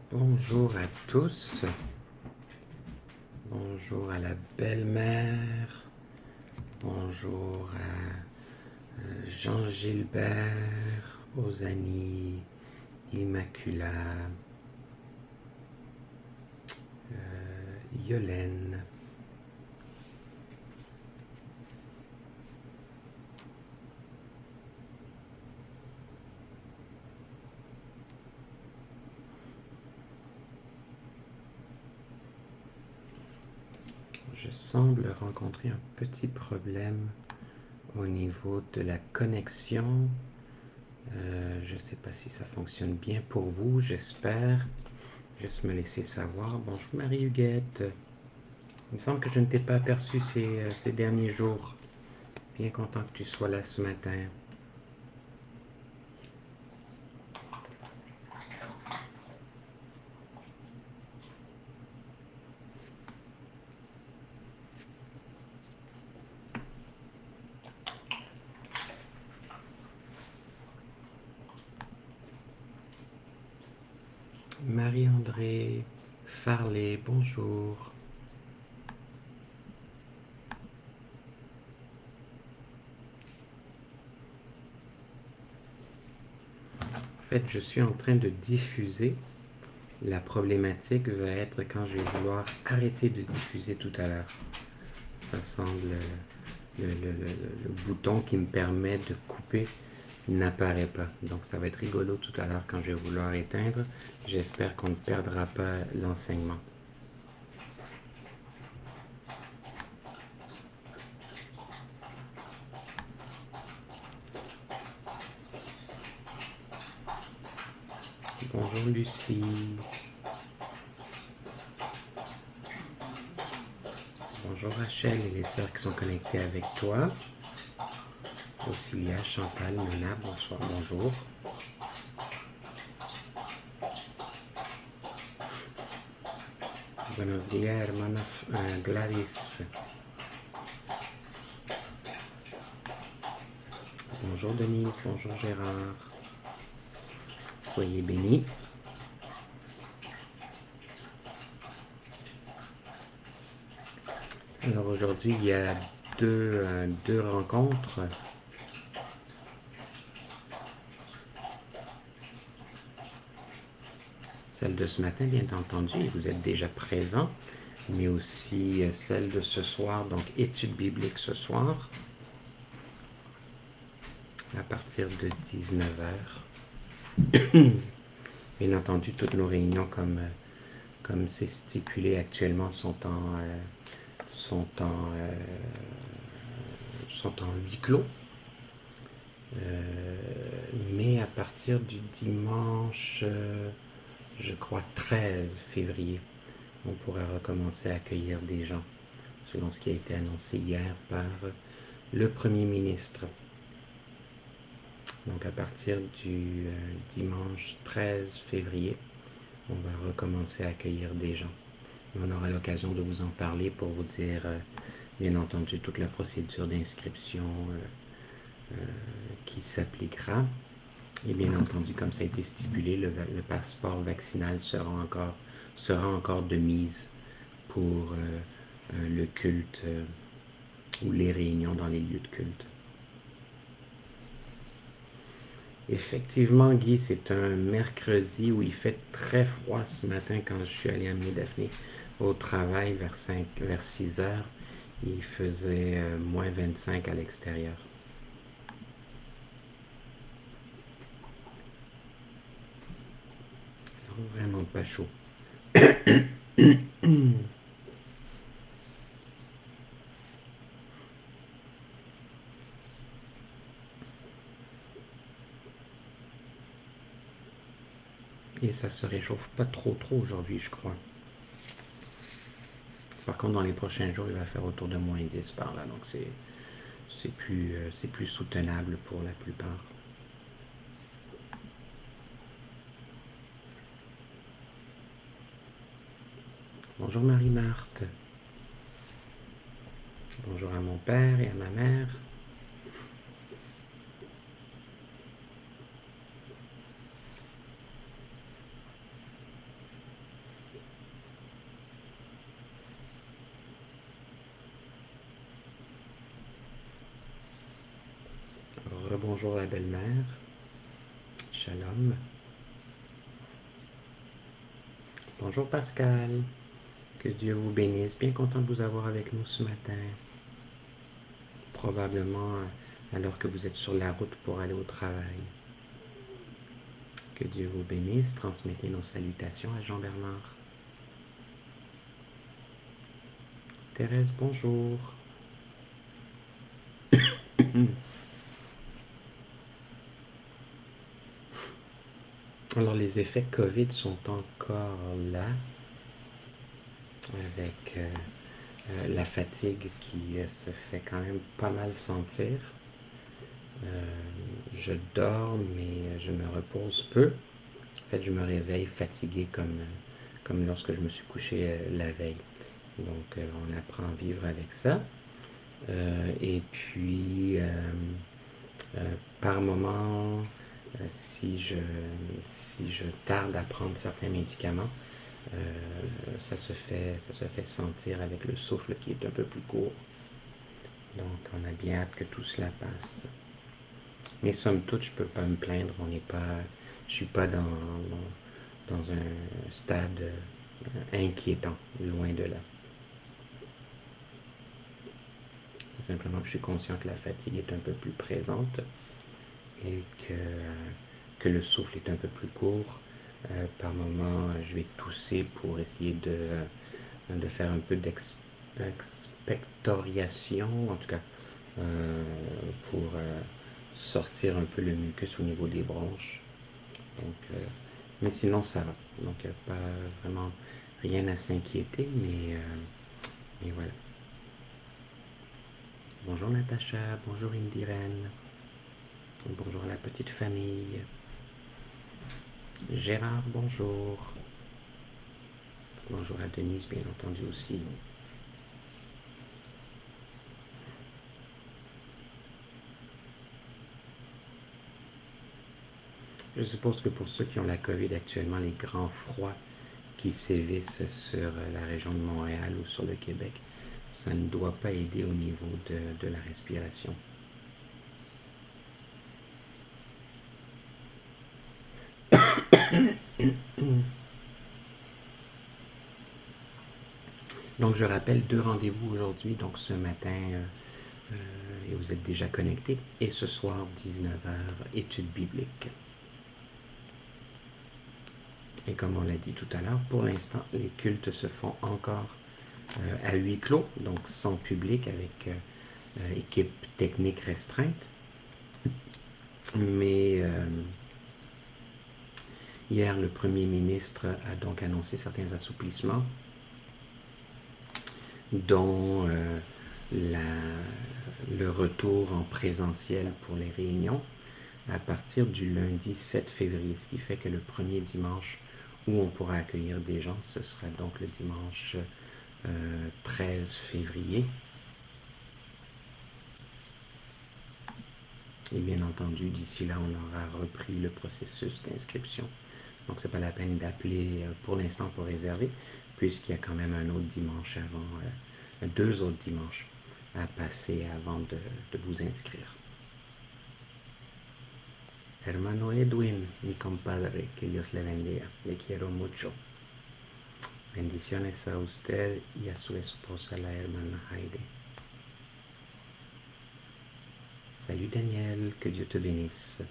Bonjour à tous. Bonjour à la belle-mère. Bonjour à Jean-Gilbert, Osanie, Immacula, Yolène. Je semble rencontrer un petit problème au niveau de la connexion. Je ne sais pas si ça fonctionne bien pour vous, j'espère. Juste me laisser savoir. Bonjour Marie-Huguette. Il me semble que je ne t'ai pas aperçu ces derniers jours. Bien content que tu sois là ce matin. Marie-André Farley, bonjour. En fait, je suis en train de diffuser. La problématique va être quand je vais vouloir arrêter de diffuser tout à l'heure. Ça semble le bouton qui me permet de couper n'apparaît pas. Donc ça va être rigolo tout à l'heure quand je vais vouloir éteindre. J'espère qu'on ne perdra pas l'enseignement. Bonjour Lucie. Bonjour Rachel et les sœurs qui sont connectées avec toi. Auxilia, Chantal, Nana, bonsoir, bonjour. Buenos días, hermanas Gladys. Bonjour Denise, bonjour Gérard. Soyez bénis. Alors aujourd'hui, il y a deux rencontres. Celle de ce matin, bien entendu, et vous êtes déjà présents, mais aussi celle de ce soir, donc étude biblique ce soir, à partir de 19h. Bien entendu, toutes nos réunions, comme c'est stipulé actuellement, sont en huis clos. Mais à partir du dimanche, je crois 13 février, on pourra recommencer à accueillir des gens, selon ce qui a été annoncé hier par le Premier ministre. Donc à partir du dimanche 13 février, on va recommencer à accueillir des gens. Et on aura l'occasion de vous en parler pour vous dire, bien entendu, toute la procédure d'inscription qui s'appliquera. Et bien entendu, comme ça a été stipulé, le passeport vaccinal sera encore de mise pour le culte ou les réunions dans les lieux de culte. Effectivement, Guy, c'est un mercredi où il fait très froid ce matin quand je suis allé amener Daphné au travail vers 6 heures. Il faisait moins 25 à l'extérieur. Vraiment pas chaud. Et ça se réchauffe pas trop aujourd'hui, je crois. Par contre, dans les prochains jours, il va faire autour de moins 10 par là. Donc c'est plus soutenable pour la plupart. Bonjour Marie-Marthe. Bonjour à mon père et à ma mère. Rebonjour la belle-mère. Shalom. Bonjour Pascal. Que Dieu vous bénisse. Bien content de vous avoir avec nous ce matin. Probablement alors que vous êtes sur la route pour aller au travail. Que Dieu vous bénisse. Transmettez nos salutations à Jean-Bernard. Thérèse, bonjour. Alors les effets COVID sont encore là, avec la fatigue qui se fait quand même pas mal sentir. Je dors, mais je me repose peu. En fait, je me réveille fatigué comme lorsque je me suis couché la veille. Donc, on apprend à vivre avec ça. Et puis, par moment, si je tarde à prendre certains médicaments, ça se fait sentir avec le souffle qui est un peu plus court. Donc, on a bien hâte que tout cela passe. Mais somme toute, je ne peux pas me plaindre. Je suis pas dans un stade inquiétant, loin de là. C'est simplement que je suis conscient que la fatigue est un peu plus présente et que le souffle est un peu plus court. Par moment, je vais tousser pour essayer de faire un peu d'expectoration, en tout cas, pour sortir un peu le mucus au niveau des bronches. Donc, mais sinon, ça va. Donc, pas vraiment rien à s'inquiéter, mais voilà. Bonjour Natacha, bonjour Indiren, bonjour la petite famille. Gérard, bonjour. Bonjour à Denise, bien entendu aussi. Je suppose que pour ceux qui ont la COVID actuellement, les grands froids qui sévissent sur la région de Montréal ou sur le Québec, ça ne doit pas aider au niveau de la respiration. Donc je rappelle 2 rendez-vous aujourd'hui, donc ce matin, et vous êtes déjà connectés, et ce soir 19h, études bibliques. Et comme on l'a dit tout à l'heure, pour l'instant, les cultes se font encore à huis clos, donc sans public, avec équipe technique restreinte. Mais hier, le Premier ministre a donc annoncé certains assouplissements, dont le retour en présentiel pour les réunions à partir du lundi 7 février, ce qui fait que le premier dimanche où on pourra accueillir des gens, ce sera donc le dimanche 13 février. Et bien entendu, d'ici là, on aura repris le processus d'inscription. Donc, c'est pas la peine d'appeler pour l'instant pour réserver, puisqu'il y a quand même un autre dimanche avant, 2 autres dimanches à passer avant de vous inscrire. Hermano Edwin, mi compadre, que Dios le bendiga. Le quiero mucho. Bendiciones a usted y a su esposa, la hermana Heide. Salut Daniel, que Dieu te bénisse.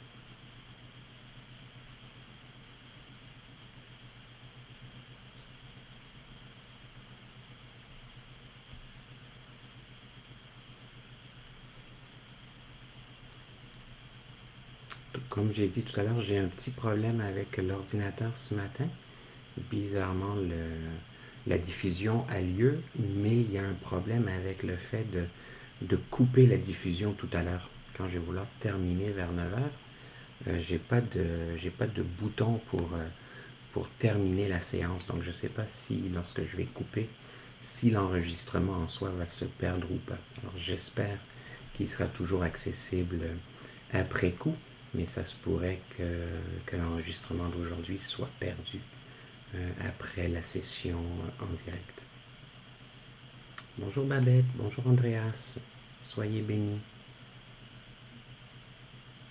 Comme j'ai dit tout à l'heure, j'ai un petit problème avec l'ordinateur ce matin. Bizarrement, la diffusion a lieu, mais il y a un problème avec le fait de couper la diffusion tout à l'heure. Quand je vais vouloir terminer vers 9h, j'ai pas de bouton pour terminer la séance. Donc je ne sais pas si lorsque je vais couper, si l'enregistrement en soi va se perdre ou pas. Alors j'espère qu'il sera toujours accessible après coup, mais ça se pourrait que l'enregistrement d'aujourd'hui soit perdu après la session en direct. Bonjour Babette, bonjour Andreas, soyez bénis.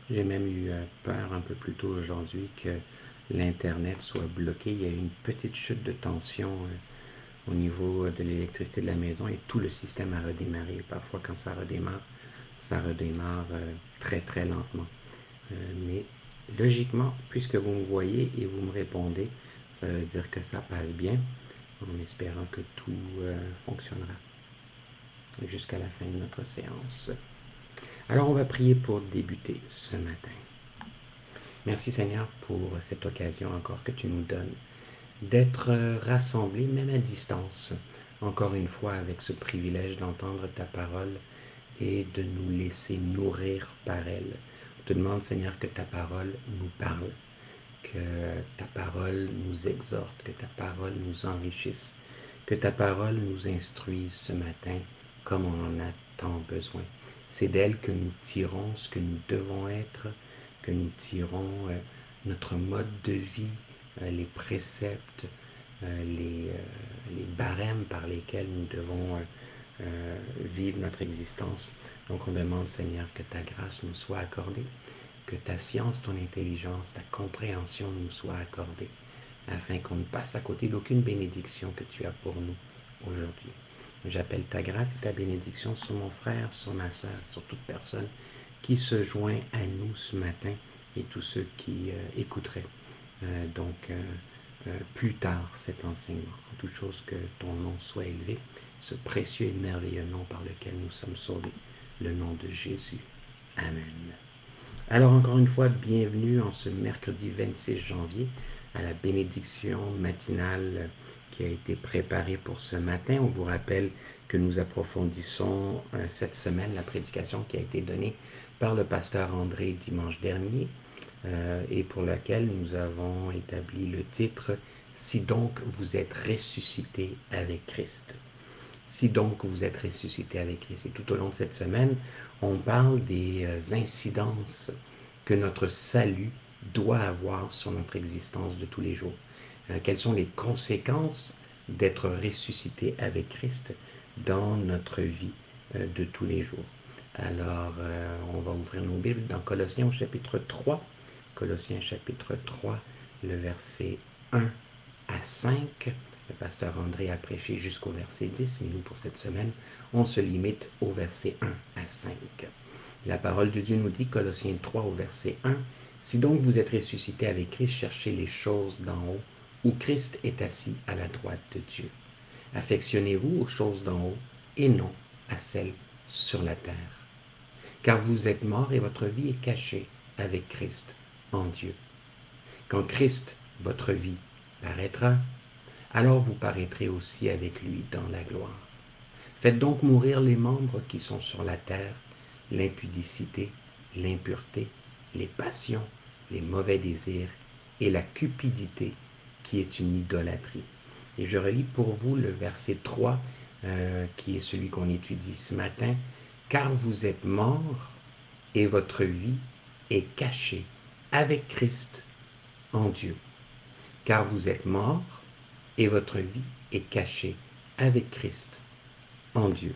J'ai même eu peur un peu plus tôt aujourd'hui que l'Internet soit bloqué. Il y a eu une petite chute de tension au niveau de l'électricité de la maison et tout le système a redémarré. Parfois, quand ça redémarre très très lentement. Mais logiquement, puisque vous me voyez et vous me répondez, ça veut dire que ça passe bien, en espérant que tout fonctionnera jusqu'à la fin de notre séance. Alors, on va prier pour débuter ce matin. Merci Seigneur pour cette occasion encore que tu nous donnes d'être rassemblés, même à distance, encore une fois avec ce privilège d'entendre ta parole et de nous laisser nourrir par elle. On te demande Seigneur que ta parole nous parle, que ta parole nous exhorte, que ta parole nous enrichisse, que ta parole nous instruise ce matin comme on en a tant besoin. C'est d'elle que nous tirons ce que nous devons être, que nous tirons notre mode de vie, les préceptes, les barèmes par lesquels nous devons vivre notre existence. Donc on demande, Seigneur, que ta grâce nous soit accordée, que ta science, ton intelligence, ta compréhension nous soit accordée, afin qu'on ne passe à côté d'aucune bénédiction que tu as pour nous aujourd'hui. J'appelle ta grâce et ta bénédiction sur mon frère, sur ma sœur, sur toute personne qui se joint à nous ce matin et tous ceux qui écouteraient plus tard cet enseignement. En toute chose que ton nom soit élevé, ce précieux et merveilleux nom par lequel nous sommes sauvés, le nom de Jésus. Amen. Alors encore une fois, bienvenue en ce mercredi 26 janvier à la bénédiction matinale qui a été préparée pour ce matin. On vous rappelle que nous approfondissons cette semaine la prédication qui a été donnée par le pasteur André dimanche dernier et pour laquelle nous avons établi le titre « Si donc vous êtes ressuscité avec Christ ». Si donc vous êtes ressuscité avec Christ. Et tout au long de cette semaine, on parle des incidences que notre salut doit avoir sur notre existence de tous les jours. Quelles sont les conséquences d'être ressuscité avec Christ dans notre vie de tous les jours. Alors, on va ouvrir nos Bibles dans Colossiens au chapitre 3. Colossiens chapitre 3, le verset 1 à 5. Le pasteur André a prêché jusqu'au verset 10, mais nous, pour cette semaine, on se limite au verset 1 à 5. La parole de Dieu nous dit, Colossiens 3 au verset 1, « Si donc vous êtes ressuscités avec Christ, cherchez les choses d'en haut, où Christ est assis à la droite de Dieu. Affectionnez-vous aux choses d'en haut, et non à celles sur la terre. Car vous êtes morts et votre vie est cachée avec Christ en Dieu. Quand Christ, votre vie, paraîtra, alors vous paraîtrez aussi avec lui dans la gloire. Faites donc mourir les membres qui sont sur la terre, l'impudicité, l'impureté, les passions, les mauvais désirs et la cupidité qui est une idolâtrie. » Et je relis pour vous le verset 3, qui est celui qu'on étudie ce matin. « Car vous êtes morts et votre vie est cachée avec Christ en Dieu. » Car vous êtes morts et votre vie est cachée avec Christ en Dieu.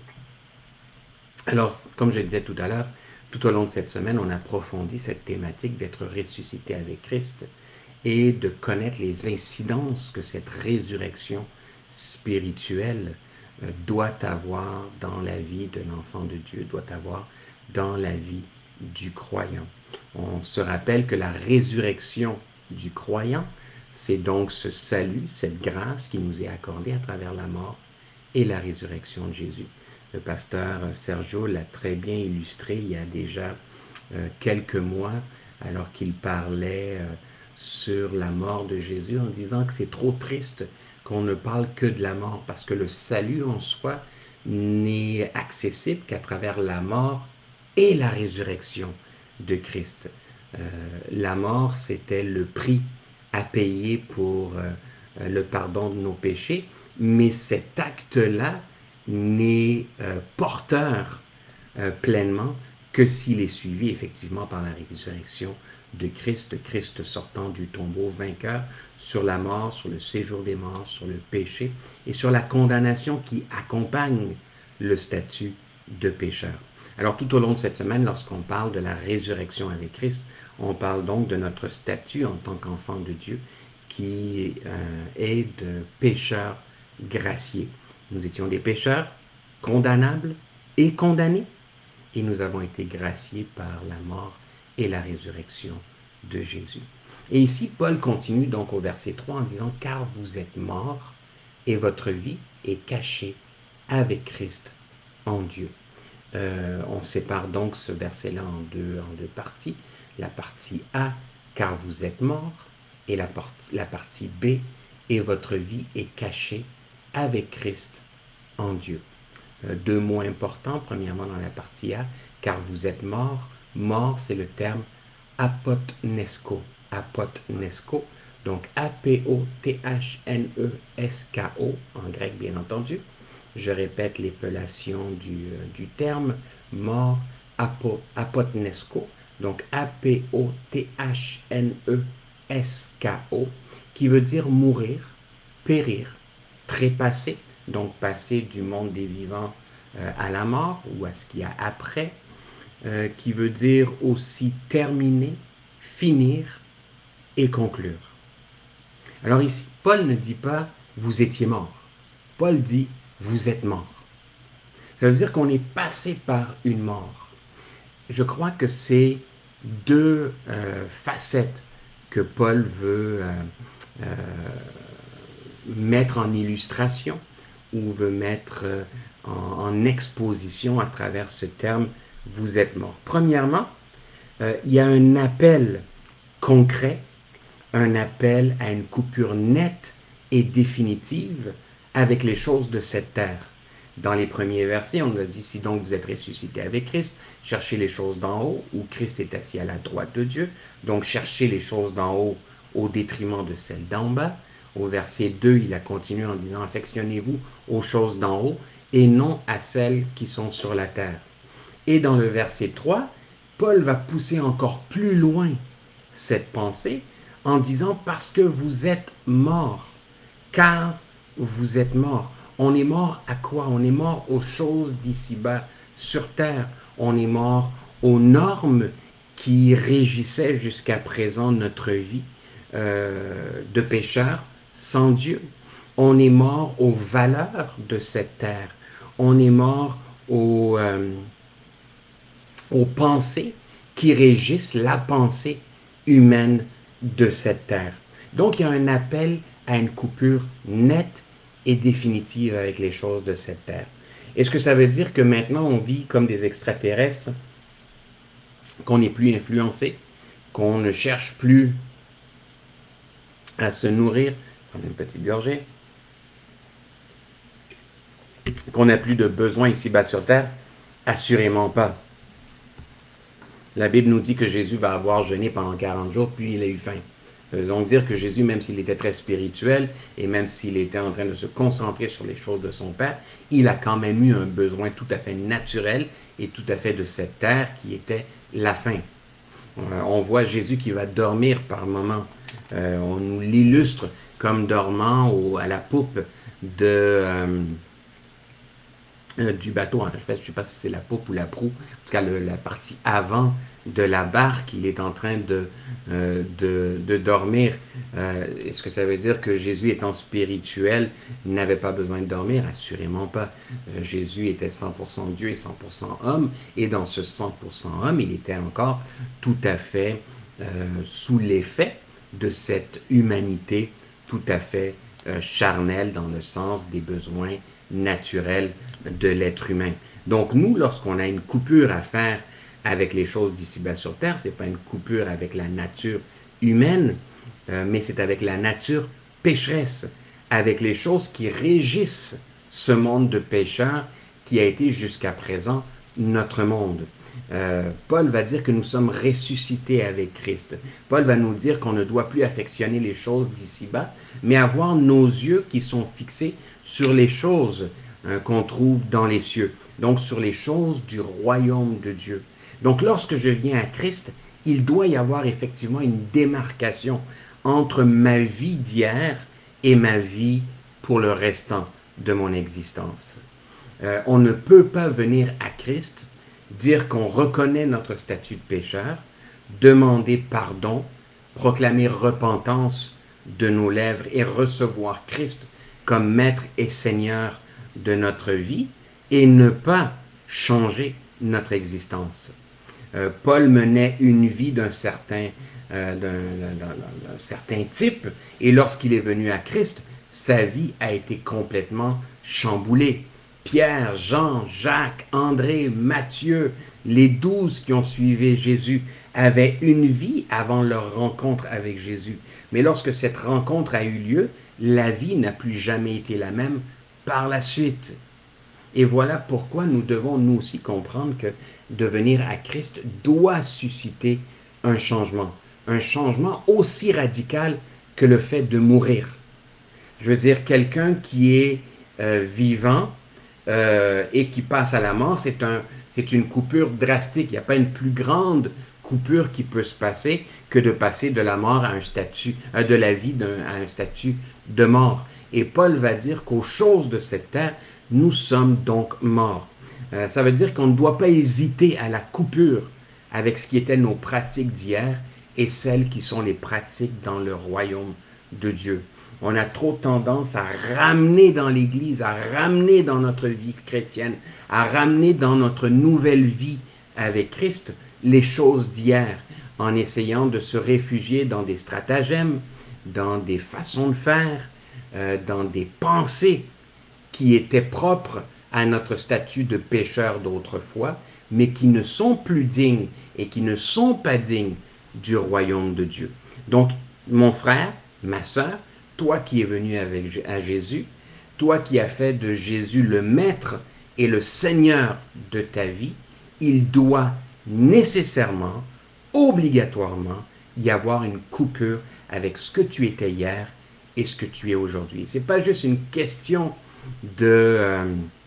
Alors, comme je le disais tout à l'heure, tout au long de cette semaine, on approfondit cette thématique d'être ressuscité avec Christ et de connaître les incidences que cette résurrection spirituelle doit avoir dans la vie de l'enfant de Dieu, doit avoir dans la vie du croyant. On se rappelle que la résurrection du croyant, c'est donc ce salut, cette grâce qui nous est accordée à travers la mort et la résurrection de Jésus. Le pasteur Sergio l'a très bien illustré il y a déjà quelques mois, alors qu'il parlait sur la mort de Jésus, en disant que c'est trop triste qu'on ne parle que de la mort, parce que le salut en soi n'est accessible qu'à travers la mort et la résurrection de Christ. La mort, c'était le prix à payer pour le pardon de nos péchés, mais cet acte-là n'est porteur pleinement que s'il est suivi effectivement par la résurrection de Christ, Christ sortant du tombeau vainqueur sur la mort, sur le séjour des morts, sur le péché et sur la condamnation qui accompagne le statut de pécheur. Alors tout au long de cette semaine, lorsqu'on parle de la résurrection avec Christ, on parle donc de notre statut en tant qu'enfant de Dieu qui est de pécheurs graciés. Nous étions des pécheurs condamnables et condamnés, et nous avons été graciés par la mort et la résurrection de Jésus. Et ici, Paul continue donc au verset 3 en disant « Car vous êtes morts et votre vie est cachée avec Christ en Dieu. » On sépare donc ce verset-là en deux parties. La partie A, car vous êtes morts, et la partie B, et votre vie est cachée avec Christ en Dieu. Deux mots importants, premièrement dans la partie A, car vous êtes morts. Mort, c'est le terme apotnesko. Apotnesko, donc A-P-O-T-H-N-E-S-K-O, en grec bien entendu. Je répète l'épellation du terme, mort, apotnesko, donc A-P-O-T-H-N-E-S-K-O, qui veut dire mourir, périr, trépasser, donc passer du monde des vivants à la mort ou à ce qu'il y a après, qui veut dire aussi terminer, finir et conclure. Alors ici, Paul ne dit pas « vous étiez mort ». Paul dit « vous êtes mort ». Ça veut dire qu'on est passé par une mort. Je crois que c'est deux facettes que Paul veut mettre en illustration ou veut mettre en exposition à travers ce terme « vous êtes mort ». Premièrement, il y a un appel concret, un appel à une coupure nette et définitive avec les choses de cette terre. Dans les premiers versets, on a dit « Si donc vous êtes ressuscité avec Christ, cherchez les choses d'en haut, où Christ est assis à la droite de Dieu. » Donc cherchez les choses d'en haut au détriment de celles d'en bas. Au verset 2, il a continué en disant « Affectionnez-vous aux choses d'en haut et non à celles qui sont sur la terre. » Et dans le verset 3, Paul va pousser encore plus loin cette pensée en disant « Parce que vous êtes morts, car vous êtes morts. » On est mort à quoi? On est mort aux choses d'ici-bas sur terre. On est mort aux normes qui régissaient jusqu'à présent notre vie de pécheurs sans Dieu. On est mort aux valeurs de cette terre. On est mort aux pensées qui régissent la pensée humaine de cette terre. Donc, il y a un appel à une coupure nette et définitive avec les choses de cette terre. Est-ce que ça veut dire que maintenant on vit comme des extraterrestres, qu'on n'est plus influencé, qu'on ne cherche plus à se nourrir, prendre une petite gorgée, qu'on n'a plus de besoin ici-bas sur terre? Assurément pas. La Bible nous dit que Jésus va avoir jeûné pendant 40 jours, puis il a eu faim. Ça veut donc dire que Jésus, même s'il était très spirituel et même s'il était en train de se concentrer sur les choses de son Père, il a quand même eu un besoin tout à fait naturel et tout à fait de cette terre qui était la faim. On voit Jésus qui va dormir par moments. On nous l'illustre comme dormant à la poupe du bateau. En fait, je ne sais pas si c'est la poupe ou la proue, en tout cas la partie avant de la barque, il est en train de dormir. Est-ce que ça veut dire que Jésus, étant spirituel, n'avait pas besoin de dormir? Assurément pas. Jésus était 100% Dieu et 100% homme, et dans ce 100% homme, il était encore tout à fait sous l'effet de cette humanité tout à fait charnelle dans le sens des besoins naturels de l'être humain. Donc nous, lorsqu'on a une coupure à faire avec les choses d'ici-bas sur Terre, ce n'est pas une coupure avec la nature humaine, mais c'est avec la nature pécheresse, avec les choses qui régissent ce monde de pécheurs qui a été jusqu'à présent notre monde. Paul va dire que nous sommes ressuscités avec Christ. Paul va nous dire qu'on ne doit plus affectionner les choses d'ici-bas, mais avoir nos yeux qui sont fixés sur les choses qu'on trouve dans les cieux, donc sur les choses du royaume de Dieu. Donc lorsque je viens à Christ, il doit y avoir effectivement une démarcation entre ma vie d'hier et ma vie pour le restant de mon existence. On ne peut pas venir à Christ dire qu'on reconnaît notre statut de pécheur, demander pardon, proclamer repentance de nos lèvres et recevoir Christ comme Maître et Seigneur de notre vie et ne pas changer notre existence. Paul menait une vie d'un certain type et lorsqu'il est venu à Christ, sa vie a été complètement chamboulée. Pierre, Jean, Jacques, André, Matthieu, les 12 qui ont suivi Jésus avaient une vie avant leur rencontre avec Jésus. Mais lorsque cette rencontre a eu lieu, la vie n'a plus jamais été la même par la suite. Et voilà pourquoi nous devons nous aussi comprendre que de venir à Christ doit susciter un changement aussi radical que le fait de mourir. Je veux dire, quelqu'un qui est vivant et qui passe à la mort, c'est une coupure drastique. Il n'y a pas une plus grande coupure qui peut se passer que de passer de la mort à un statut, de la vie à un statut de mort. Et Paul va dire qu'aux choses de cette terre, nous sommes donc morts. Ça veut dire qu'on ne doit pas hésiter à la coupure avec ce qui étaient nos pratiques d'hier et celles qui sont les pratiques dans le royaume de Dieu. On a trop tendance à ramener dans l'Église, à ramener dans notre vie chrétienne, à ramener dans notre nouvelle vie avec Christ les choses d'hier, en essayant de se réfugier dans des stratagèmes, dans des façons de faire, dans des pensées qui étaient propres à notre statut de pécheur d'autrefois, mais qui ne sont plus dignes et qui ne sont pas dignes du royaume de Dieu. Donc, mon frère, ma sœur, toi qui es venu à Jésus, toi qui as fait de Jésus le Maître et le Seigneur de ta vie, il doit nécessairement, obligatoirement, y avoir une coupure avec ce que tu étais hier et ce que tu es aujourd'hui. Ce n'est pas juste une question de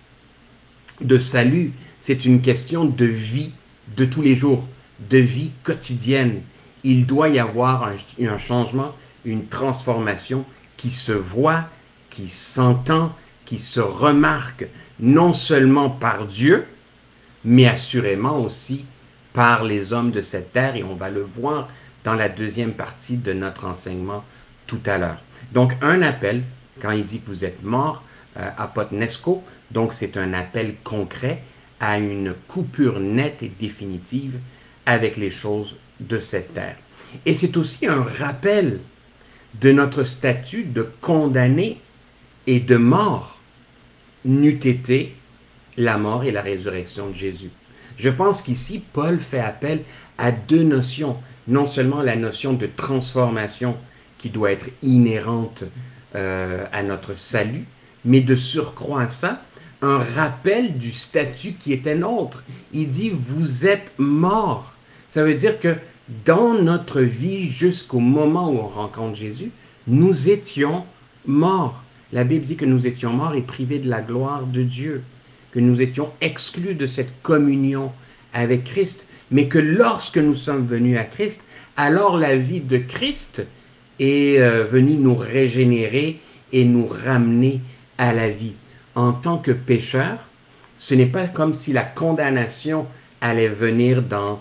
salut, c'est une question de vie de tous les jours, de vie quotidienne. Il doit y avoir un changement, une transformation qui se voit, qui s'entend, qui se remarque, non seulement par Dieu, mais assurément aussi par les hommes de cette terre, et on va le voir dans la deuxième partie de notre enseignement tout à l'heure. Donc, un appel, quand il dit que vous êtes mort, apotnesco, donc c'est un appel concret à une coupure nette et définitive avec les choses de cette terre. Et c'est aussi un rappel de notre statut de condamné et de mort, n'eût été la mort et la résurrection de Jésus. Je pense qu'ici, Paul fait appel à deux notions. Non seulement la notion de transformation qui doit être inhérente à notre salut, mais de surcroît à ça, un rappel du statut qui était nôtre. Il dit, vous êtes morts. Ça veut dire que dans notre vie, jusqu'au moment où on rencontre Jésus, nous étions morts. La Bible dit que nous étions morts et privés de la gloire de Dieu, que nous étions exclus de cette communion avec Christ, mais que lorsque nous sommes venus à Christ, alors la vie de Christ est venue nous régénérer et nous ramener à la vie. En tant que pécheur, ce n'est pas comme si la condamnation allait venir dans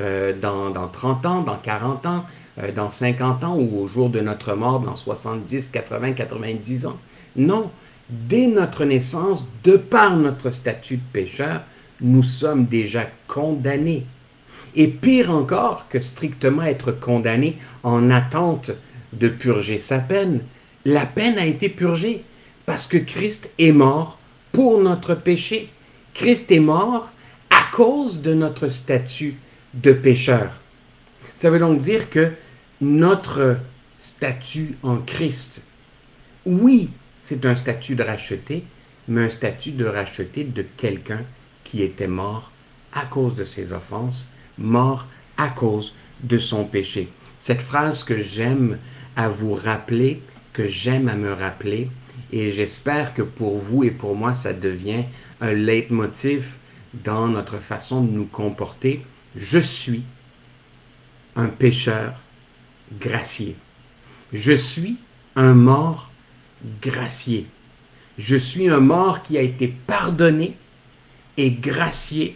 30 ans, dans 40 ans, dans 50 ans ou au jour de notre mort dans 70, 80, 90 ans. Non, dès notre naissance, de par notre statut de pécheur, nous sommes déjà condamnés. Et pire encore que strictement être condamné en attente de purger sa peine, la peine a été purgée parce que Christ est mort pour notre péché. Christ est mort à cause de notre statut de pécheur. Ça veut donc dire que notre statut en Christ, oui, c'est un statut de racheté, mais un statut de racheté de quelqu'un qui était mort à cause de ses offenses, mort à cause de son péché. Cette phrase que j'aime à vous rappeler, que j'aime à me rappeler, et j'espère que pour vous et pour moi, ça devient un leitmotiv dans notre façon de nous comporter. Je suis un pécheur gracié. Je suis un mort gracié. Je suis un mort qui a été pardonné et gracié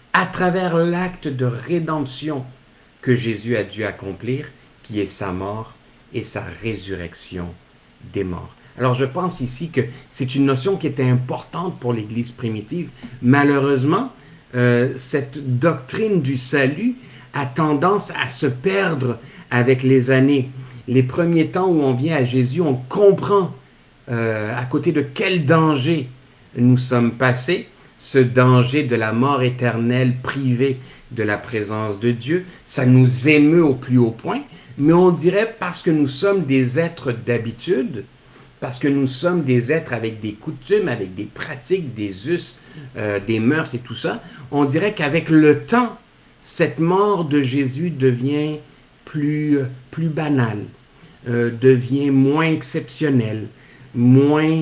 à travers l'acte de rédemption que Jésus a dû accomplir, qui est sa mort et sa résurrection des morts. Alors je pense ici que c'est une notion qui était importante pour l'Église primitive. Malheureusement, cette doctrine du salut a tendance à se perdre avec les années. Les premiers temps où on vient à Jésus, on comprend à côté de quel danger nous sommes passés, ce danger de la mort éternelle privée de la présence de Dieu. Ça nous émeut au plus haut point, mais on dirait parce que nous sommes des êtres d'habitude, parce que nous sommes des êtres avec des coutumes, avec des pratiques, des us, des mœurs et tout ça, on dirait qu'avec le temps, cette mort de Jésus devient plus banale, devient moins exceptionnelle, moins,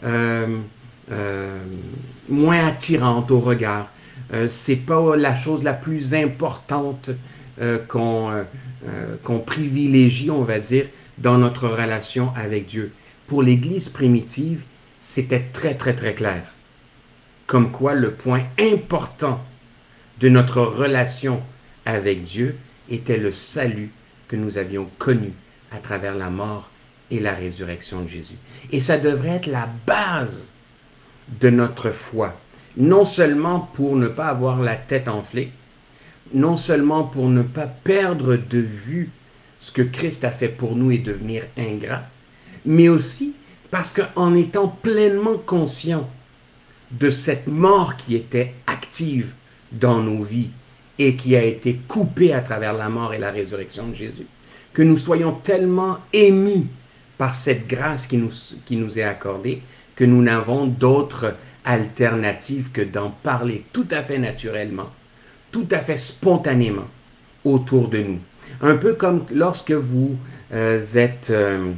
moins attirante au regard. C'est pas la chose la plus importante qu'on privilégie, on va dire, dans notre relation avec Dieu. Pour l'Église primitive, c'était très, très, très clair. Comme quoi, le point important de notre relation avec Dieu était le salut que nous avions connu à travers la mort et la résurrection de Jésus. Et ça devrait être la base de notre foi. Non seulement pour ne pas avoir la tête enflée, non seulement pour ne pas perdre de vue ce que Christ a fait pour nous et devenir ingrat, mais aussi parce qu'en étant pleinement conscient de cette mort qui était active dans nos vies et qui a été coupée à travers la mort et la résurrection de Jésus, que nous soyons tellement émus par cette grâce qui nous est accordée que nous n'avons d'autre alternative que d'en parler tout à fait naturellement, tout à fait spontanément autour de nous. Un peu comme lorsque vous êtes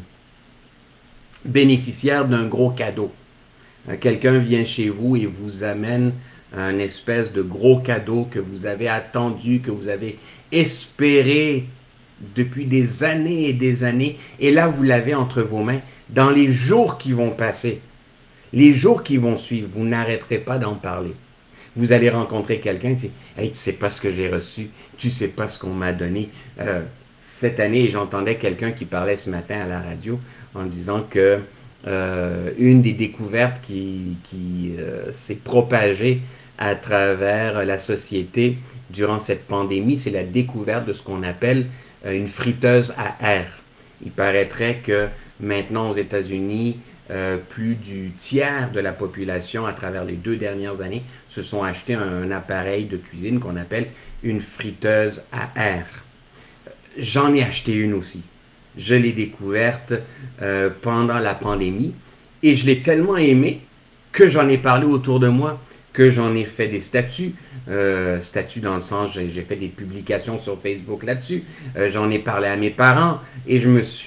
bénéficiaire d'un gros cadeau. Quelqu'un vient chez vous et vous amène un espèce de gros cadeau que vous avez attendu, que vous avez espéré depuis des années, et là vous l'avez entre vos mains. Dans les jours qui vont passer, les jours qui vont suivre, vous n'arrêterez pas d'en parler. Vous allez rencontrer quelqu'un et dire « Hey, tu sais pas ce que j'ai reçu, tu sais pas ce qu'on m'a donné. » Cette année, j'entendais quelqu'un qui parlait ce matin à la radio en disant que une des découvertes qui s'est propagée à travers la société durant cette pandémie, c'est la découverte de ce qu'on appelle une friteuse à air. Il paraîtrait que maintenant aux États-Unis, plus du tiers de la population à travers les 2 dernières années se sont achetés un appareil de cuisine qu'on appelle une friteuse à air. J'en ai acheté une aussi. Je l'ai découverte pendant la pandémie et je l'ai tellement aimée que j'en ai parlé autour de moi, que j'en ai fait des statuts, statuts dans le sens, j'ai fait des publications sur Facebook là-dessus, j'en ai parlé à mes parents et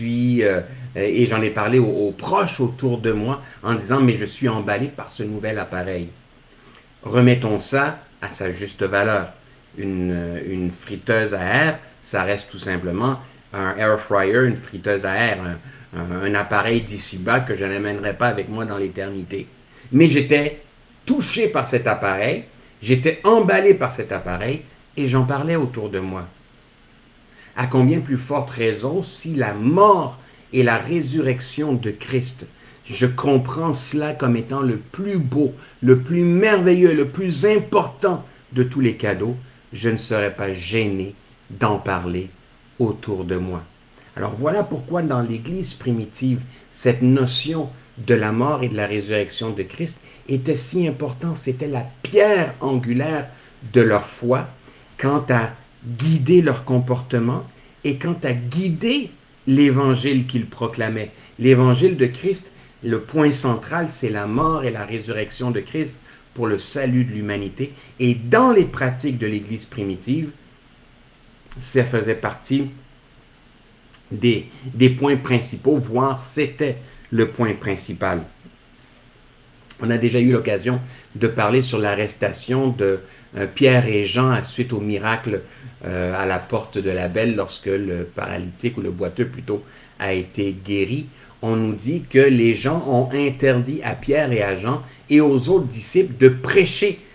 et j'en ai parlé aux proches autour de moi en disant mais je suis emballé par ce nouvel appareil. Remettons ça à sa juste valeur. Une friteuse à air, ça reste tout simplement un air fryer, une friteuse à air, un appareil d'ici-bas que je n'amènerai pas avec moi dans l'éternité. Mais j'étais touché par cet appareil, j'étais emballé par cet appareil et j'en parlais autour de moi. À combien plus forte raison si la mort et la résurrection de Christ, je comprends cela comme étant le plus beau, le plus merveilleux, le plus important de tous les cadeaux, je ne serais pas gêné d'en parler autour de moi. Alors voilà pourquoi dans l'Église primitive, cette notion de la mort et de la résurrection de Christ était si importante. C'était la pierre angulaire de leur foi quant à guider leur comportement et quant à guider l'évangile qu'ils proclamaient. L'évangile de Christ, le point central, c'est la mort et la résurrection de Christ pour le salut de l'humanité. Et dans les pratiques de l'Église primitive, ça faisait partie des points principaux, voire c'était le point principal. On a déjà eu l'occasion de parler sur l'arrestation de Pierre et Jean suite au miracle à la porte de la Belle lorsque le paralytique, ou le boiteux plutôt, a été guéri. On nous dit que les gens ont interdit à Pierre et à Jean et aux autres disciples de prêcher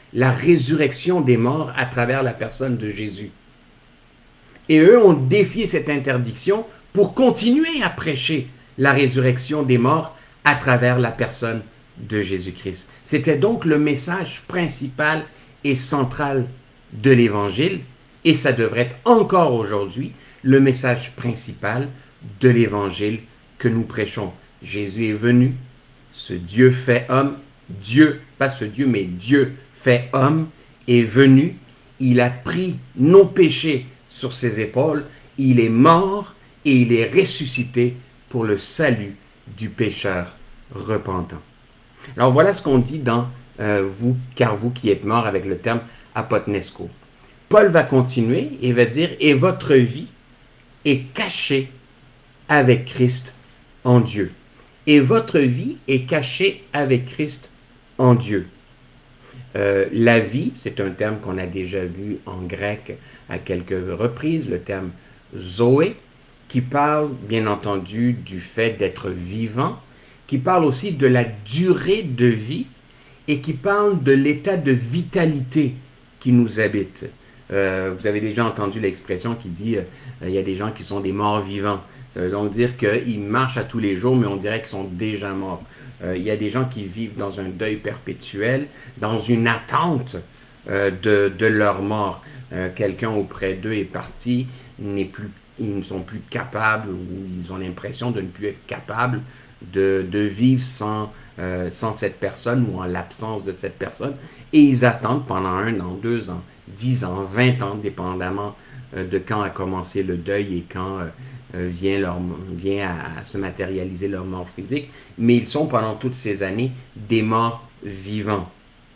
la résurrection des morts à travers la personne de Jésus. Et eux ont défié cette interdiction pour continuer à prêcher la résurrection des morts à travers la personne de Jésus-Christ. C'était donc le message principal et central de l'Évangile, et ça devrait être encore aujourd'hui le message principal de l'Évangile que nous prêchons. Jésus est venu, ce Dieu fait homme, Dieu, pas ce Dieu, mais Dieu fait homme, est venu, il a pris nos péchés sur ses épaules, il est mort et il est ressuscité pour le salut du pécheur repentant. Alors voilà ce qu'on dit dans vous, car vous qui êtes morts avec le terme apotnesko. Paul va continuer et va dire, et votre vie est cachée avec Christ en Dieu. Et votre vie est cachée avec Christ en Dieu. La vie, c'est un terme qu'on a déjà vu en grec à quelques reprises, le terme zoé, qui parle bien entendu du fait d'être vivant, qui parle aussi de la durée de vie et qui parle de l'état de vitalité qui nous habite. Vous avez déjà entendu l'expression qui dit il y a des gens qui sont des morts vivants. Ça veut donc dire qu'ils marchent à tous les jours, mais on dirait qu'ils sont déjà morts. Il y a des gens qui vivent dans un deuil perpétuel, dans une attente de leur mort. Quelqu'un auprès d'eux est parti, ils ne sont plus capables, ou ils ont l'impression de ne plus être capables de vivre sans cette personne ou en l'absence de cette personne. Et ils attendent pendant 1 an, 2 ans, 10 ans, 20 ans, dépendamment de quand a commencé le deuil et quand vient à se matérialiser leur mort physique. Mais ils sont pendant toutes ces années des morts vivants.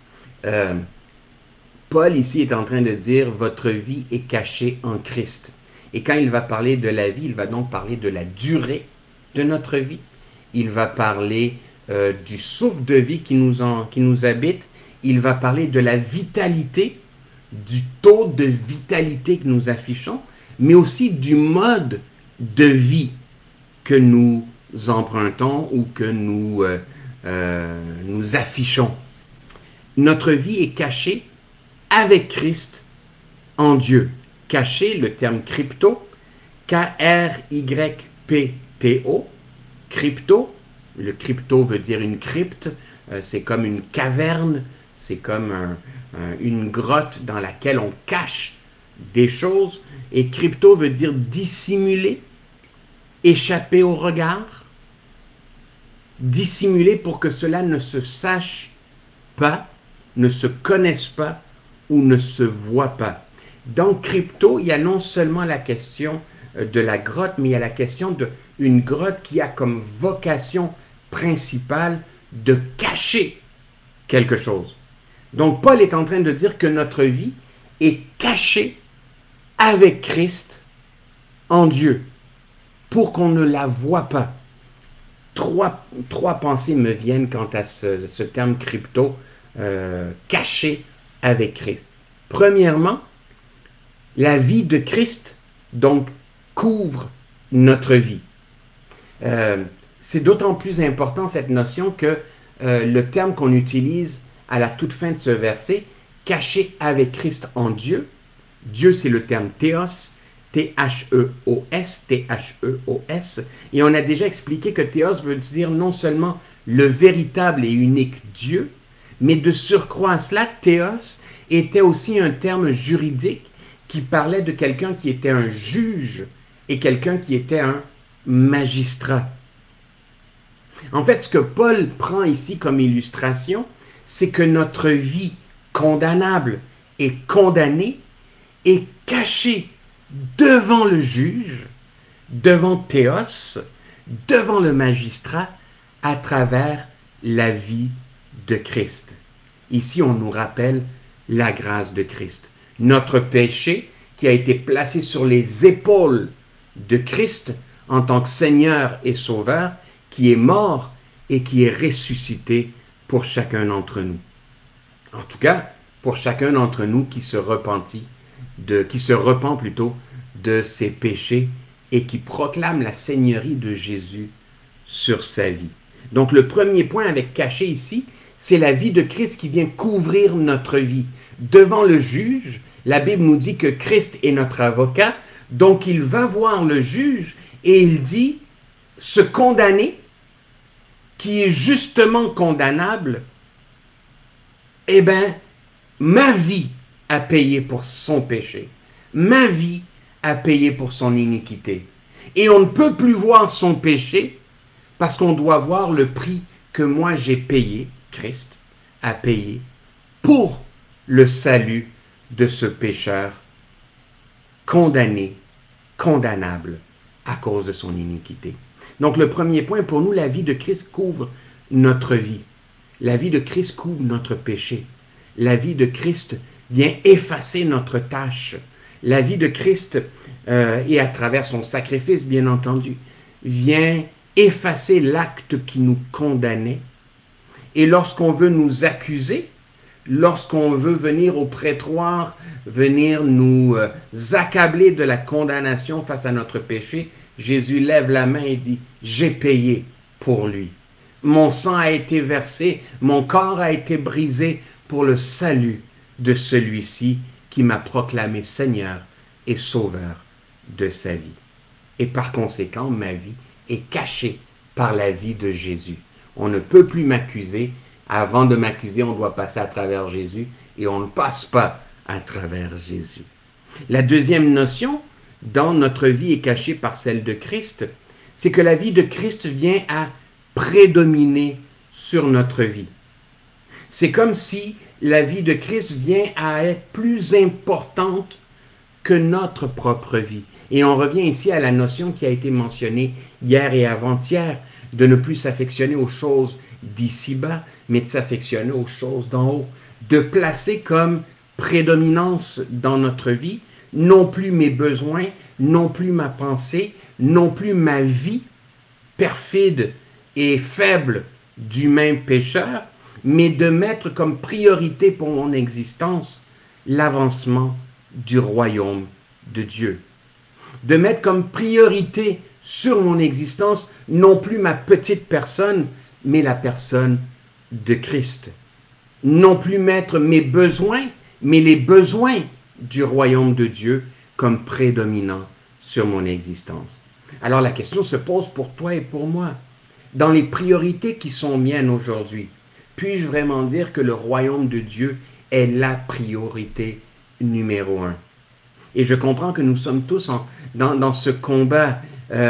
Paul ici est en train de dire « Votre vie est cachée en Christ ». Et quand il va parler de la vie, il va donc parler de la durée de notre vie. Il va parler du souffle de vie qui nous habite. Il va parler de la vitalité, du taux de vitalité que nous affichons, mais aussi du mode de vie que nous empruntons ou que nous affichons. Notre vie est cachée avec Christ en Dieu. Caché, le terme crypto, K-R-Y-P-T-O, crypto, le crypto veut dire une crypte, c'est comme une caverne, c'est comme une grotte dans laquelle on cache des choses, et crypto veut dire dissimuler, échapper au regard, dissimuler pour que cela ne se sache pas, ne se connaisse pas ou ne se voit pas. Dans crypto, il y a non seulement la question de la grotte, mais il y a la question d'une grotte qui a comme vocation principale de cacher quelque chose. Donc Paul est en train de dire que notre vie est cachée avec Christ en Dieu, pour qu'on ne la voie pas. Trois pensées me viennent quant à ce terme crypto, caché avec Christ. Premièrement, la vie de Christ, donc, couvre notre vie. C'est d'autant plus important cette notion que le terme qu'on utilise à la toute fin de ce verset, caché avec Christ en Dieu, Dieu c'est le terme théos, T-H-E-O-S, T-H-E-O-S, et on a déjà expliqué que théos veut dire non seulement le véritable et unique Dieu, mais de surcroît à cela, théos était aussi un terme juridique qui parlait de quelqu'un qui était un juge et quelqu'un qui était un magistrat. En fait, ce que Paul prend ici comme illustration, c'est que notre vie condamnable et condamnée est cachée devant le juge, devant Théos, devant le magistrat, à travers la vie de Christ. Ici, on nous rappelle la grâce de Christ. Notre péché qui a été placé sur les épaules de Christ en tant que Seigneur et Sauveur, qui est mort et qui est ressuscité pour chacun d'entre nous. En tout cas, pour chacun d'entre nous qui se repent plutôt de ses péchés et qui proclame la seigneurie de Jésus sur sa vie. Donc le premier point avec caché ici, c'est la vie de Christ qui vient couvrir notre vie. Devant le juge, la Bible nous dit que Christ est notre avocat, donc il va voir le juge et il dit, ce condamné, qui est justement condamnable, eh bien, ma vie a payé pour son péché. Ma vie a payé pour son iniquité. Et on ne peut plus voir son péché parce qu'on doit voir le prix que moi j'ai payé, Christ a payé, pour le salut de ce pécheur condamné, condamnable à cause de son iniquité. Donc le premier point, pour nous, la vie de Christ couvre notre vie. La vie de Christ couvre notre péché. La vie de Christ vient effacer notre tâche. La vie de Christ, et à travers son sacrifice, bien entendu, vient effacer l'acte qui nous condamnait. Et lorsqu'on veut nous accuser, lorsqu'on veut venir au prétoire, venir nous accabler de la condamnation face à notre péché, Jésus lève la main et dit, j'ai payé pour lui. Mon sang a été versé, mon corps a été brisé pour le salut de celui-ci qui m'a proclamé Seigneur et Sauveur de sa vie. Et par conséquent, ma vie est cachée par la vie de Jésus. On ne peut plus m'accuser. Avant de m'accuser, on doit passer à travers Jésus et on ne passe pas à travers Jésus. La deuxième notion dans notre vie est cachée par celle de Christ, c'est que la vie de Christ vient à prédominer sur notre vie. C'est comme si la vie de Christ vient à être plus importante que notre propre vie. Et on revient ici à la notion qui a été mentionnée hier et avant-hier, de ne plus s'affectionner aux choses d'ici-bas, mais de s'affectionner aux choses d'en haut, de placer comme prédominance dans notre vie, non plus mes besoins, non plus ma pensée, non plus ma vie perfide et faible d'humain pécheur, mais de mettre comme priorité pour mon existence l'avancement du royaume de Dieu. De mettre comme priorité sur mon existence non plus ma petite personne, mais la personne de Christ. Non plus mettre mes besoins, mais les besoins du royaume de Dieu comme prédominants sur mon existence. Alors la question se pose pour toi et pour moi. Dans les priorités qui sont miennes aujourd'hui, puis-je vraiment dire que le royaume de Dieu est la priorité numéro un? Et je comprends que nous sommes tous dans ce combat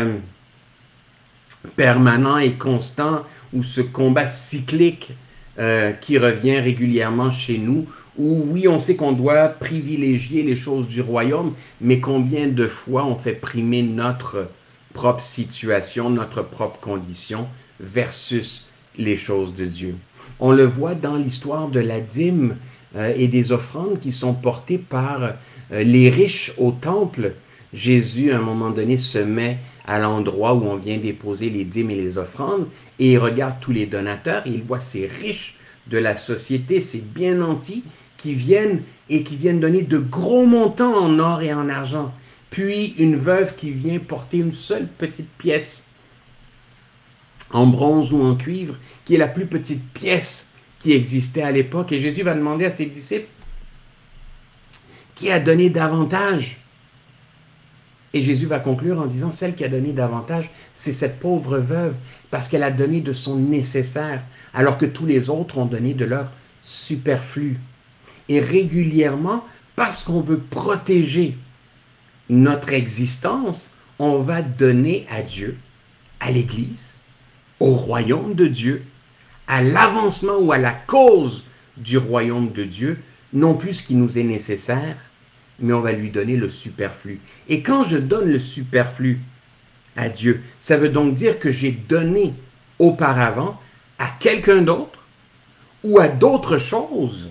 permanent et constant, ou ce combat cyclique qui revient régulièrement chez nous, où oui, on sait qu'on doit privilégier les choses du royaume, mais combien de fois on fait primer notre propre situation, notre propre condition versus les choses de Dieu. On le voit dans l'histoire de la dîme et des offrandes qui sont portées par les riches au temple. Jésus, à un moment donné, se met à l'endroit où on vient déposer les dîmes et les offrandes et il regarde tous les donateurs et il voit ces riches de la société, ces bien nantis qui viennent donner de gros montants en or et en argent. Puis une veuve qui vient porter une seule petite pièce en bronze ou en cuivre, qui est la plus petite pièce qui existait à l'époque. Et Jésus va demander à ses disciples, qui a donné davantage? Et Jésus va conclure en disant, celle qui a donné davantage, c'est cette pauvre veuve, parce qu'elle a donné de son nécessaire, alors que tous les autres ont donné de leur superflu. Et régulièrement, parce qu'on veut protéger notre existence, on va donner à Dieu, à l'Église, au royaume de Dieu, à l'avancement ou à la cause du royaume de Dieu, non plus ce qui nous est nécessaire, mais on va lui donner le superflu. Et quand je donne le superflu à Dieu, ça veut donc dire que j'ai donné auparavant à quelqu'un d'autre ou à d'autres choses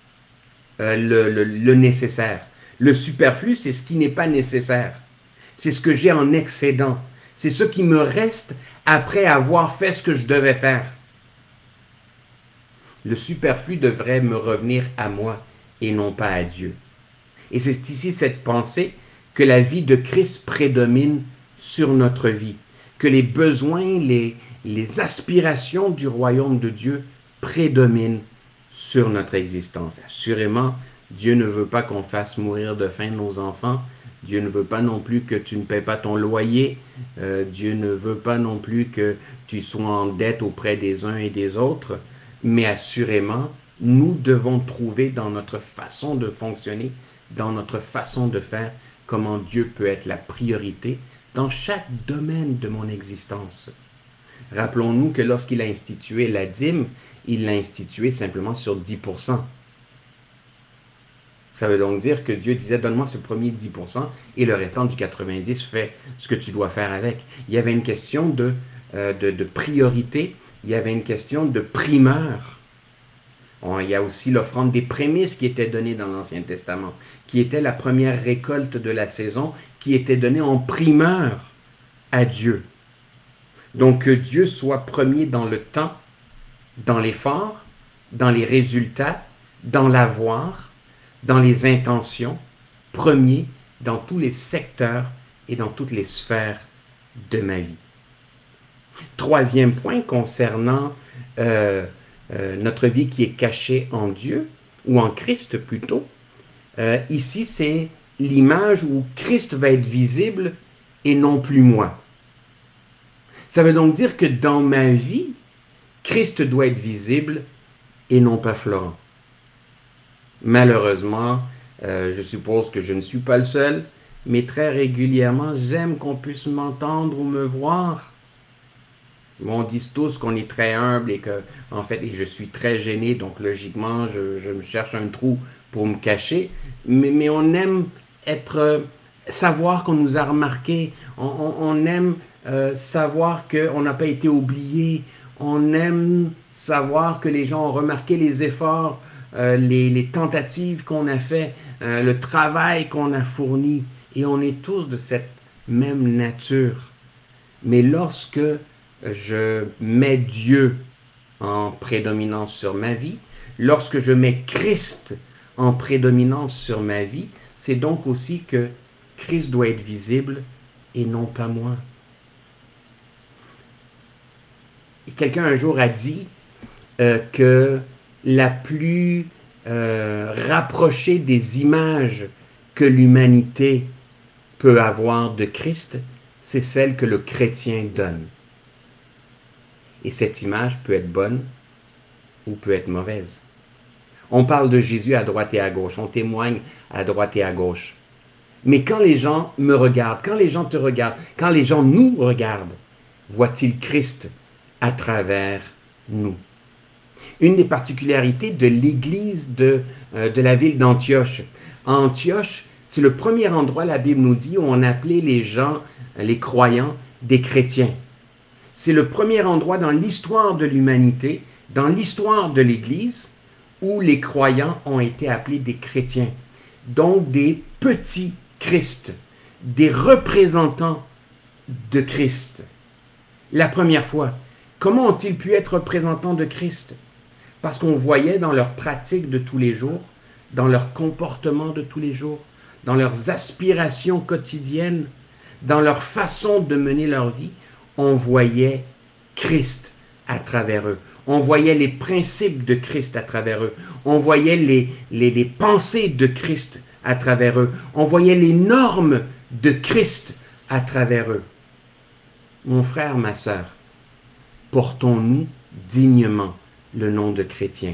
le nécessaire. Le superflu, c'est ce qui n'est pas nécessaire. C'est ce que j'ai en excédent. C'est ce qui me reste après avoir fait ce que je devais faire. Le superflu devrait me revenir à moi et non pas à Dieu. Et c'est ici cette pensée que la vie de Christ prédomine sur notre vie, que les besoins, les aspirations du royaume de Dieu prédomine sur notre existence. Assurément, Dieu ne veut pas qu'on fasse mourir de faim nos enfants. Dieu ne veut pas non plus que tu ne paies pas ton loyer. Dieu ne veut pas non plus que tu sois en dette auprès des uns et des autres. Mais assurément, nous devons trouver dans notre façon de fonctionner, dans notre façon de faire, comment Dieu peut être la priorité dans chaque domaine de mon existence. Rappelons-nous que lorsqu'il a institué la dîme, il l'a institué simplement sur 10%. Ça veut donc dire que Dieu disait, donne-moi ce premier 10% et le restant du 90%, fais ce que tu dois faire avec. Il y avait une question de priorité, il y avait une question de primeur. Il y a aussi l'offrande des prémices qui était donnée dans l'Ancien Testament, qui était la première récolte de la saison, qui était donnée en primeur à Dieu. Donc que Dieu soit premier dans le temps, dans l'effort, dans les résultats, dans l'avoir, dans les intentions, premier dans tous les secteurs et dans toutes les sphères de ma vie. Troisième point concernant notre vie qui est cachée en Dieu, ou en Christ plutôt. Ici, c'est l'image où Christ va être visible et non plus moi. Ça veut donc dire que dans ma vie, Christ doit être visible et non pas Florent. Malheureusement, je suppose que je ne suis pas le seul, mais très régulièrement, j'aime qu'on puisse m'entendre ou me voir. On dit tous qu'on est très humble et que, en fait, et je suis très gêné, donc logiquement, je me cherche un trou pour me cacher. Mais on aime savoir qu'on nous a remarqué. On aime savoir qu'on n'a pas été oublié. On aime savoir que les gens ont remarqué les efforts, les tentatives qu'on a fait, le travail qu'on a fourni. Et on est tous de cette même nature. Mais lorsque je mets Dieu en prédominance sur ma vie, lorsque je mets Christ en prédominance sur ma vie, c'est donc aussi que Christ doit être visible et non pas moi. Et quelqu'un un jour a dit que la plus rapprochée des images que l'humanité peut avoir de Christ, c'est celle que le chrétien donne. Et cette image peut être bonne ou peut être mauvaise. On parle de Jésus à droite et à gauche, on témoigne à droite et à gauche. Mais quand les gens me regardent, quand les gens te regardent, quand les gens nous regardent, voient-ils Christ à travers nous? Une des particularités de l'église de la ville d'Antioche. Antioche, c'est le premier endroit, la Bible nous dit, où on appelait les gens, les croyants, des chrétiens. C'est le premier endroit dans l'histoire de l'humanité, dans l'histoire de l'Église, où les croyants ont été appelés des chrétiens. Donc des petits Christ, des représentants de Christ. La première fois, comment ont-ils pu être représentants de Christ? Parce qu'on voyait dans leur pratique de tous les jours, dans leur comportement de tous les jours, dans leurs aspirations quotidiennes, dans leur façon de mener leur vie, on voyait Christ à travers eux. On voyait les principes de Christ à travers eux. On voyait les pensées de Christ à travers eux. On voyait les normes de Christ à travers eux. Mon frère, ma sœur, portons-nous dignement le nom de chrétien.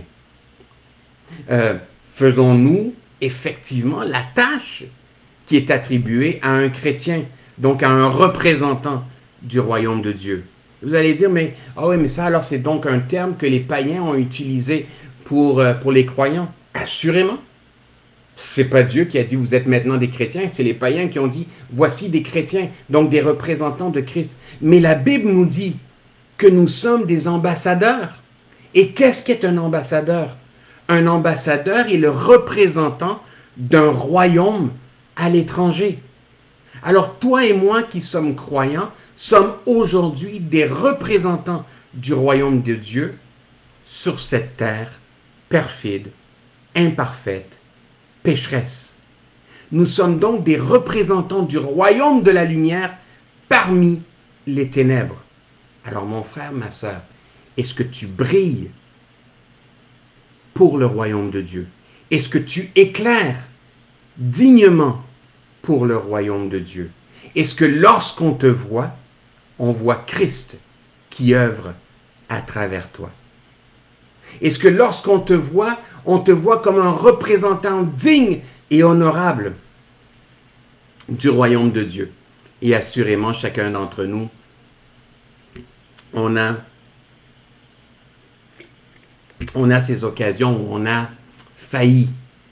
Faisons-nous effectivement la tâche qui est attribuée à un chrétien, donc à un représentant du royaume de Dieu. Vous allez dire, mais ça alors c'est donc un terme que les païens ont utilisé pour les croyants. Assurément. C'est pas Dieu qui a dit vous êtes maintenant des chrétiens, c'est les païens qui ont dit voici des chrétiens, donc des représentants de Christ. Mais la Bible nous dit que nous sommes des ambassadeurs. Et qu'est-ce qu'est un ambassadeur? Un ambassadeur est le représentant d'un royaume à l'étranger. Alors toi et moi qui sommes croyants, sommes aujourd'hui des représentants du royaume de Dieu sur cette terre perfide, imparfaite, pécheresse. Nous sommes donc des représentants du royaume de la lumière parmi les ténèbres. Alors mon frère, ma sœur, est-ce que tu brilles pour le royaume de Dieu? Est-ce que tu éclaires dignement pour le royaume de Dieu? Est-ce que lorsqu'on te voit, on voit Christ qui œuvre à travers toi? Est-ce que lorsqu'on te voit, on te voit comme un représentant digne et honorable du royaume de Dieu? Et assurément, chacun d'entre nous, on a ces occasions où on a failli.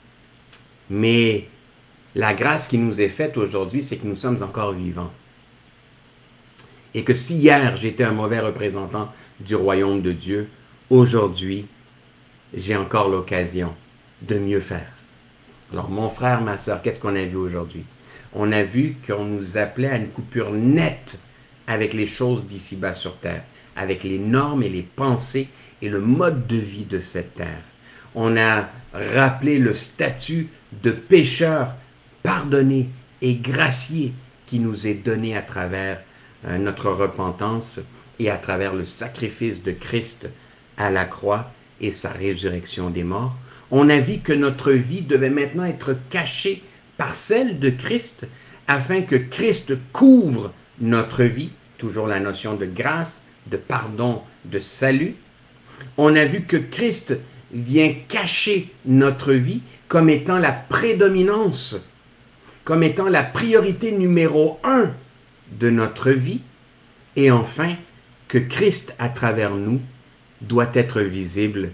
Mais la grâce qui nous est faite aujourd'hui, c'est que nous sommes encore vivants. Et que si hier, j'étais un mauvais représentant du royaume de Dieu, aujourd'hui, j'ai encore l'occasion de mieux faire. Alors, mon frère, ma soeur, qu'est-ce qu'on a vu aujourd'hui? On a vu qu'on nous appelait à une coupure nette avec les choses d'ici-bas sur terre, avec les normes et les pensées et le mode de vie de cette terre. On a rappelé le statut de pécheur pardonné et gracié qui nous est donné à travers notre repentance et à travers le sacrifice de Christ à la croix et sa résurrection des morts. On a vu que notre vie devait maintenant être cachée par celle de Christ afin que Christ couvre notre vie, toujours la notion de grâce, de pardon, de salut. On a vu que Christ vient cacher notre vie comme étant la prédominance, comme étant la priorité numéro 1 de notre vie. Et enfin, que Christ à travers nous doit être visible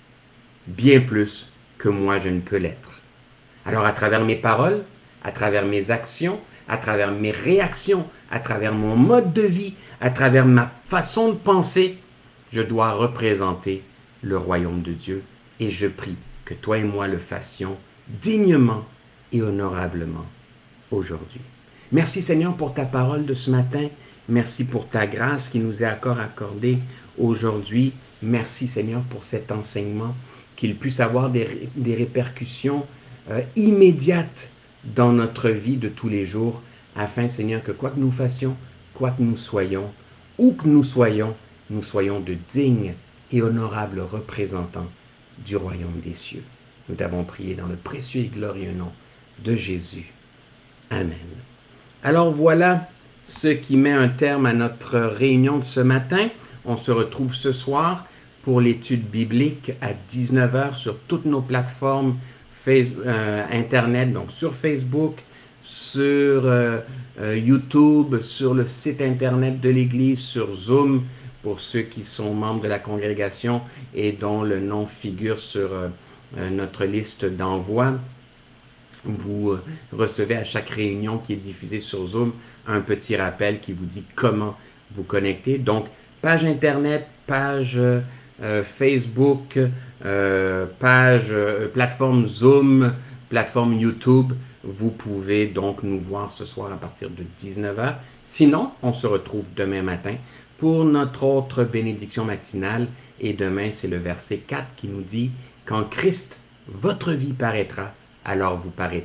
bien plus que moi je ne peux l'être. Alors à travers mes paroles, à travers mes actions, à travers mes réactions, à travers mon mode de vie, à travers ma façon de penser, je dois représenter le royaume de Dieu et je prie que toi et moi le fassions dignement et honorablement aujourd'hui. Merci Seigneur pour ta parole de ce matin. Merci pour ta grâce qui nous est encore accordée aujourd'hui. Merci Seigneur pour cet enseignement, qu'il puisse avoir des répercussions immédiates dans notre vie de tous les jours, afin Seigneur que quoi que nous fassions, quoi que nous soyons, où que nous soyons de dignes et honorables représentants du royaume des cieux. Nous t'avons prié dans le précieux et glorieux nom de Jésus. Amen. Alors voilà ce qui met un terme à notre réunion de ce matin. On se retrouve ce soir pour l'étude biblique à 19h sur toutes nos plateformes Internet, donc sur Facebook, sur YouTube, sur le site Internet de l'Église, sur Zoom, pour ceux qui sont membres de la congrégation et dont le nom figure sur notre liste d'envoi. Vous recevez à chaque réunion qui est diffusée sur Zoom un petit rappel qui vous dit comment vous connecter. Donc, page Internet, page Facebook, plateforme Zoom, plateforme YouTube. Vous pouvez donc nous voir ce soir à partir de 19h. Sinon, on se retrouve demain matin pour notre autre bénédiction matinale. Et demain, c'est le verset 4 qui nous dit « Quand Christ, votre vie paraîtra, alors vous paraîtrez